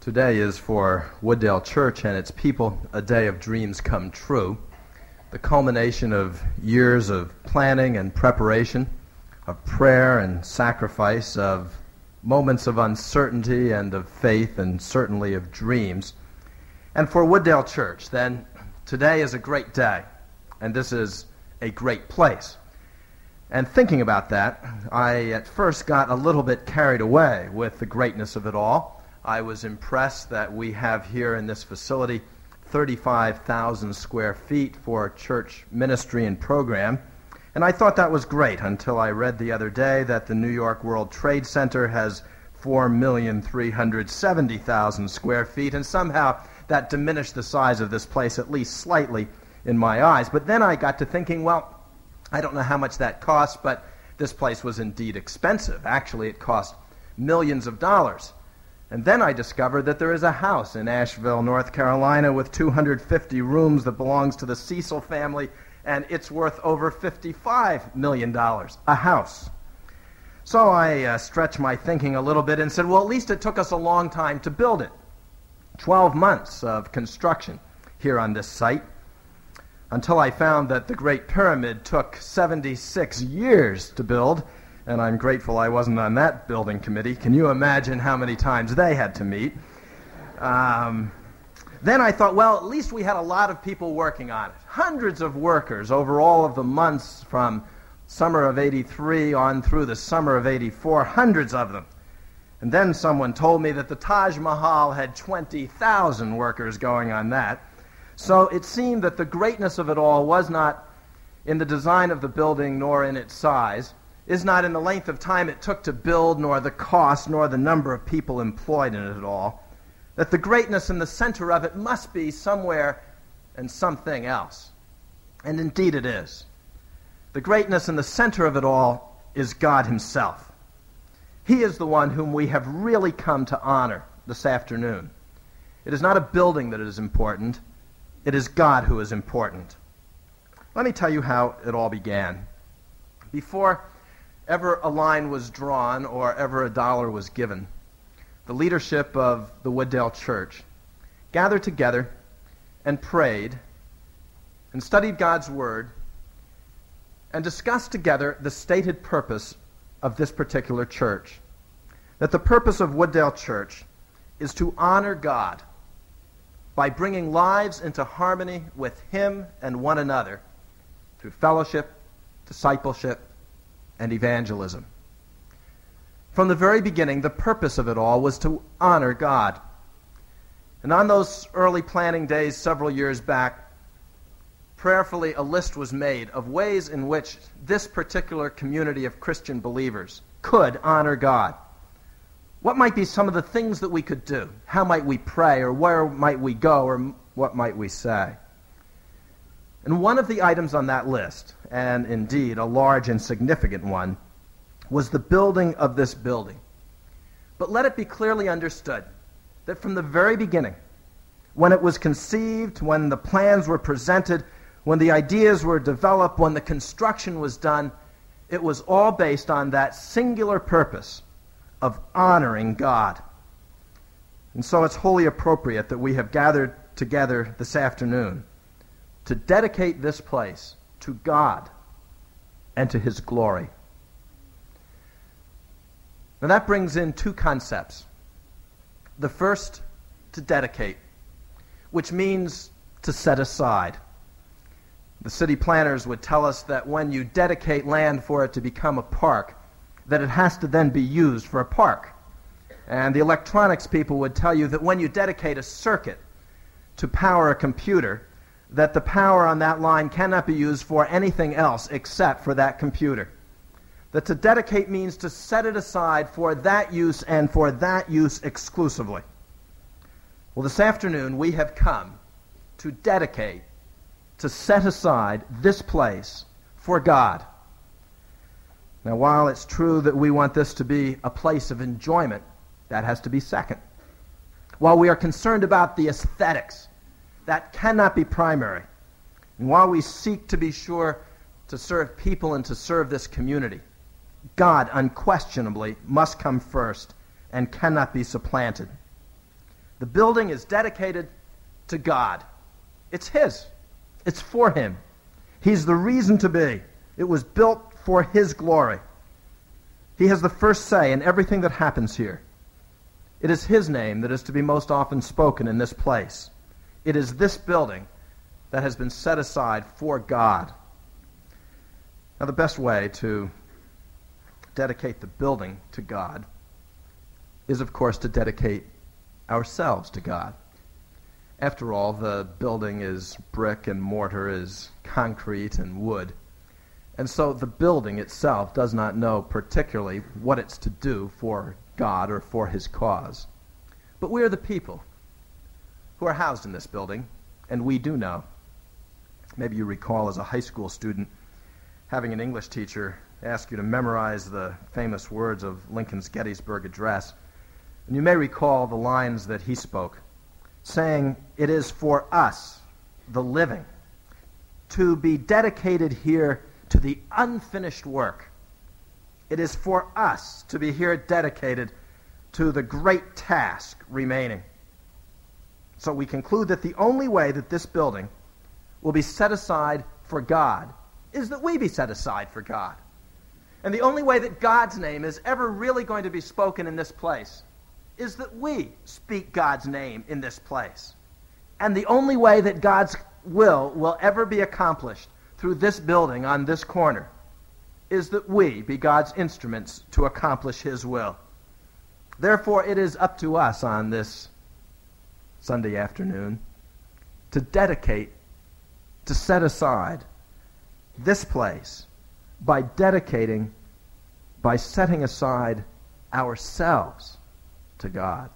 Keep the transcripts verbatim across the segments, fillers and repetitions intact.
Today is for Wooddale Church and its people a day of dreams come true, the culmination of years of planning and preparation, of prayer and sacrifice, of moments of uncertainty and of faith and certainly of dreams. And for Wooddale Church, then, today is a great day, and this is a great place. And thinking about that, I at first got a little bit carried away with the greatness of it all. I was impressed that we have here in this facility thirty-five thousand square feet for church ministry and program. And I thought that was great until I read the other day that the New York World Trade Center has four million three hundred seventy thousand square feet, and somehow that diminished the size of this place at least slightly in my eyes. But then I got to thinking, well, I don't know how much that cost, but this place was indeed expensive. Actually, it cost millions of dollars. And then I discovered that there is a house in Asheville, North Carolina, with two hundred fifty rooms that belongs to the Cecil family, and it's worth over fifty-five million dollars, a house. So I uh, stretched my thinking a little bit and said, well, at least it took us a long time to build it. Twelve months of construction here on this site, until I found that the Great Pyramid took seventy-six years to build, and I'm grateful I wasn't on that building committee. Can you imagine how many times they had to meet? Um, then I thought, well, at least we had a lot of people working on it. Hundreds of workers over all of the months from summer of eighty-three on through the summer of eighty-four, hundreds of them. And then someone told me that the Taj Mahal had twenty thousand workers going on that. So it seemed that the greatness of it all was not in the design of the building nor in its size, is not in the length of time it took to build, nor the cost, nor the number of people employed in it at all, that the greatness in the center of it must be somewhere and something else. And indeed it is. The greatness in the center of it all is God himself. He is the one whom we have really come to honor this afternoon. It is not a building that is important. It is God who is important. Let me tell you how it all began. Before ever a line was drawn or ever a dollar was given, the leadership of the Wooddale Church gathered together and prayed and studied God's Word and discussed together the stated purpose of this particular church. That the purpose of Wooddale Church is to honor God by bringing lives into harmony with Him and one another through fellowship, discipleship, and evangelism. From the very beginning, the purpose of it all was to honor God. And on those early planning days several years back, prayerfully a list was made of ways in which this particular community of Christian believers could honor God. What might be some of the things that we could do? How might we pray, or where might we go, or what might we say? And one of the items on that list, and indeed a large and significant one, was the building of this building. But let it be clearly understood that from the very beginning, when it was conceived, when the plans were presented, when the ideas were developed, when the construction was done, it was all based on that singular purpose of honoring God. And so it's wholly appropriate that we have gathered together this afternoon to dedicate this place to God and to His glory. Now that brings in two concepts. The first, to dedicate, which means to set aside. The city planners would tell us that when you dedicate land for it to become a park, that it has to then be used for a park. And the electronics people would tell you that when you dedicate a circuit to power a computer, that the power on that line cannot be used for anything else except for that computer. That to dedicate means to set it aside for that use and for that use exclusively. Well, this afternoon we have come to dedicate, to set aside this place for God. Now, while it's true that we want this to be a place of enjoyment, that has to be second. While we are concerned about the aesthetics, that cannot be primary. And while we seek to be sure to serve people and to serve this community, God unquestionably must come first and cannot be supplanted. The building is dedicated to God. It's his. It's for him. He's the reason to be. It was built for his glory. He has the first say in everything that happens here. It is his name that is to be most often spoken in this place. It is this building that has been set aside for God. Now, the best way to dedicate the building to God is, of course, to dedicate ourselves to God. After all, the building is brick and mortar, is concrete and wood. And so the building itself does not know particularly what it's to do for God or for his cause. But we are the people who are housed in this building, and we do know. Maybe you recall as a high school student having an English teacher ask you to memorize the famous words of Lincoln's Gettysburg Address. And you may recall the lines that he spoke, saying, "It is for us, the living, to be dedicated here to the unfinished work. It is for us to be here dedicated to the great task remaining." So we conclude that the only way that this building will be set aside for God is that we be set aside for God. And the only way that God's name is ever really going to be spoken in this place is that we speak God's name in this place. And the only way that God's will will ever be accomplished through this building on this corner is that we be God's instruments to accomplish his will. Therefore, it is up to us on this Sunday afternoon to dedicate, to set aside this place by dedicating, by setting aside ourselves to God.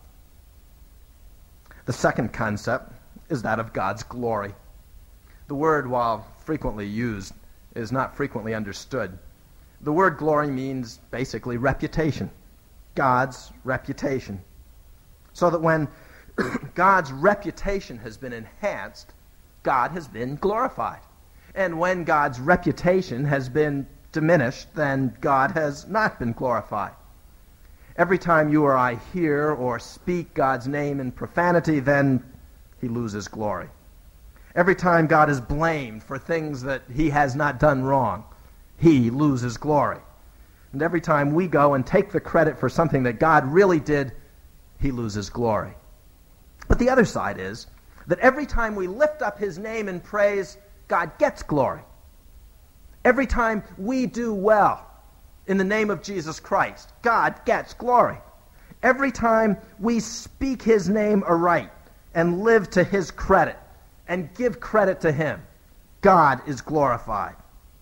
The second concept is that of God's glory. The word, while frequently used, is not frequently understood. The word glory means basically reputation, God's reputation. So that when God's reputation has been enhanced, God has been glorified. And when God's reputation has been diminished, then God has not been glorified. Every time you or I hear or speak God's name in profanity, then he loses glory. Every time God is blamed for things that he has not done wrong, he loses glory. And every time we go and take the credit for something that God really did, he loses glory. But the other side is that every time we lift up his name in praise, God gets glory. Every time we do well in the name of Jesus Christ, God gets glory. Every time we speak his name aright and live to his credit and give credit to him, God is glorified.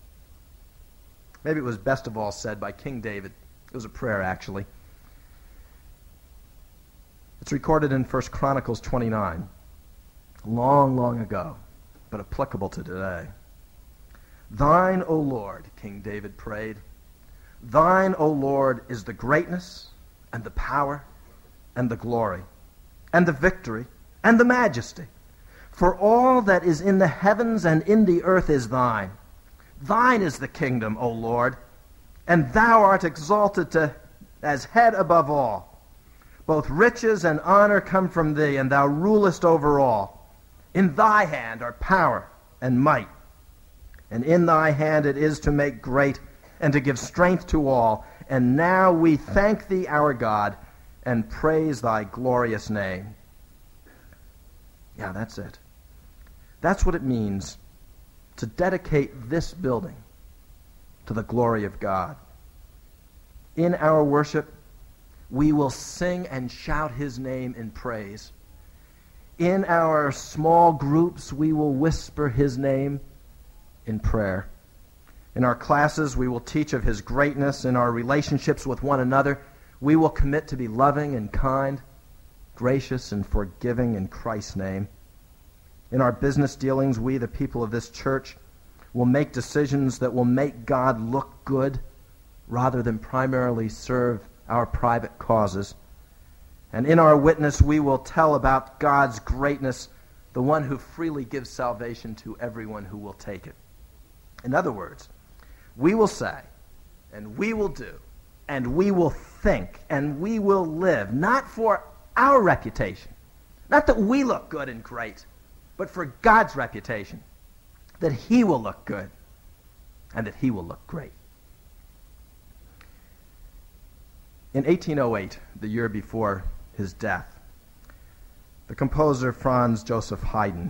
Maybe it was best of all said by King David. It was a prayer, actually. It's recorded in First Chronicles twenty-nine, long, long ago, but applicable to today. "Thine, O Lord," King David prayed, "thine, O Lord, is the greatness and the power and the glory and the victory and the majesty. For all that is in the heavens and in the earth is thine. Thine is the kingdom, O Lord, and thou art exalted to, as head above all. Both riches and honor come from thee, and thou rulest over all. In thy hand are power and might, and in thy hand it is to make great and to give strength to all. And now we thank thee, our God, and praise thy glorious name." Yeah, that's it. That's what it means to dedicate this building to the glory of God. In our worship, we will sing and shout his name in praise. In our small groups, we will whisper his name in prayer. In our classes, we will teach of his greatness. In our relationships with one another, we will commit to be loving and kind, gracious and forgiving in Christ's name. In our business dealings, we, the people of this church, will make decisions that will make God look good rather than primarily serve our private causes. And in our witness, we will tell about God's greatness, the one who freely gives salvation to everyone who will take it. In other words, we will say, and we will do, and we will think, and we will live, not for our reputation, Not that we look good and great, but for God's reputation, that he will look good and that he will look great. In eighteen oh eight, the year before his death, the composer Franz Joseph Haydn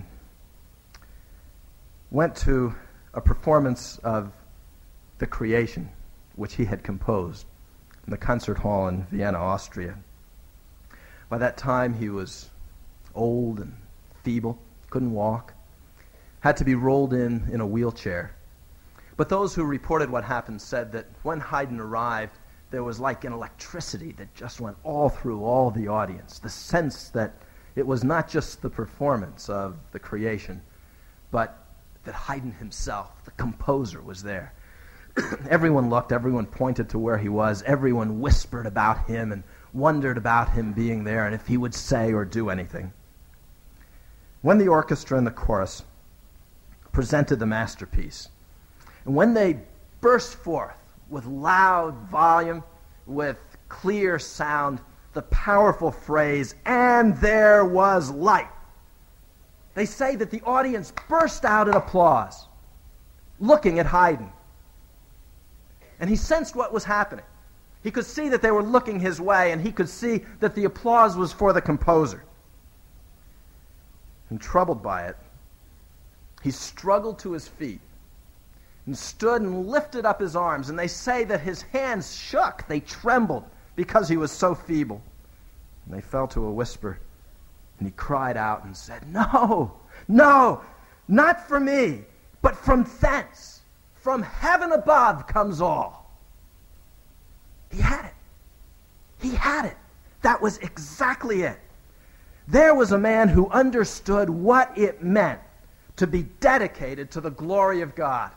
went to a performance of The Creation, which he had composed, in the concert hall in Vienna, Austria. By that time, he was old and feeble, couldn't walk, had to be rolled in in a wheelchair. But those who reported what happened said that when Haydn arrived, there was like an electricity that just went all through all the audience, the sense that it was not just the performance of The Creation, but that Haydn himself, the composer, was there. Everyone looked, everyone pointed to where he was, everyone whispered about him and wondered about him being there and if he would say or do anything. When the orchestra and the chorus presented the masterpiece, and when they burst forth with loud volume, with clear sound, the powerful phrase, "And there was light," they say that the audience burst out in applause, looking at Haydn. And he sensed what was happening. He could see that they were looking his way, and he could see that the applause was for the composer. And troubled by it, he struggled to his feet and stood and lifted up his arms, and they say that his hands shook, they trembled because he was so feeble. And they fell to a whisper, and he cried out and said, "No, no, not for me, but from thence, from heaven above comes all." He had it. He had it. That was exactly it. There was a man who understood what it meant to be dedicated to the glory of God.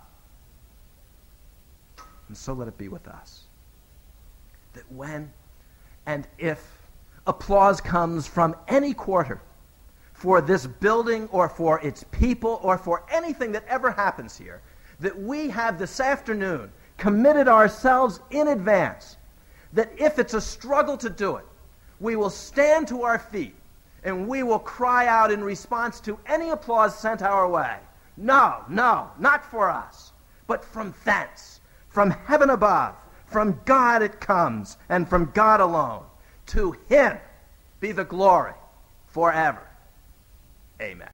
And so let it be with us, that when and if applause comes from any quarter for this building or for its people or for anything that ever happens here, that we have this afternoon committed ourselves in advance, that if it's a struggle to do it, we will stand to our feet and we will cry out in response to any applause sent our way, "No, no, not for us, but from thence, from heaven above, from God it comes, and from God alone. To him be the glory forever." Amen.